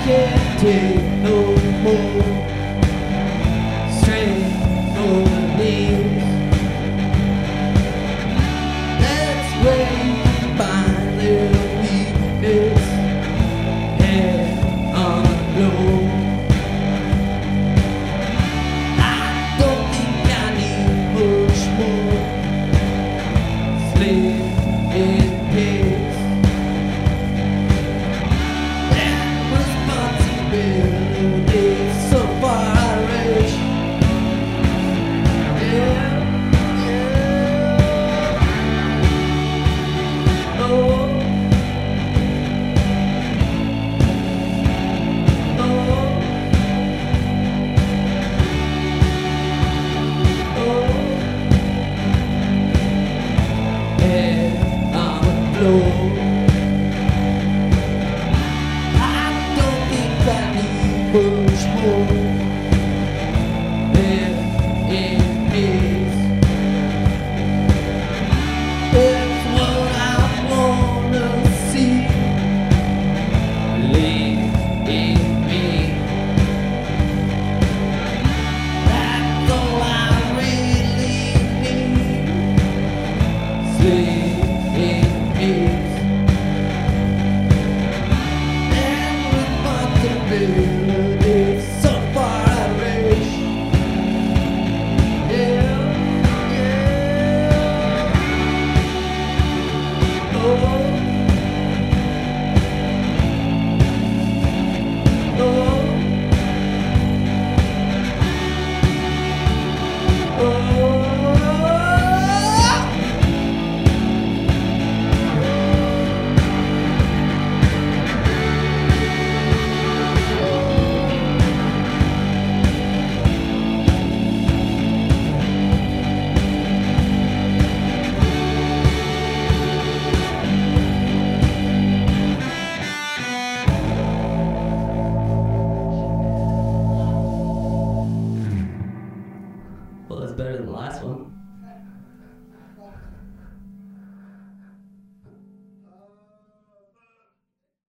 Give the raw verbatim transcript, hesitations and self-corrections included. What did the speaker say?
can't take no more. Strength for the knees. That's where you find their weakness. Head on low. I don't think I need much more. Slip in peace. So far Irish, yeah, yeah. Oh, oh, oh. Head on the floor. I don't think I need much more. Live in peace. That's what I wanna see. Live in me. That's all I really need. Sleep in peace. And responsibility.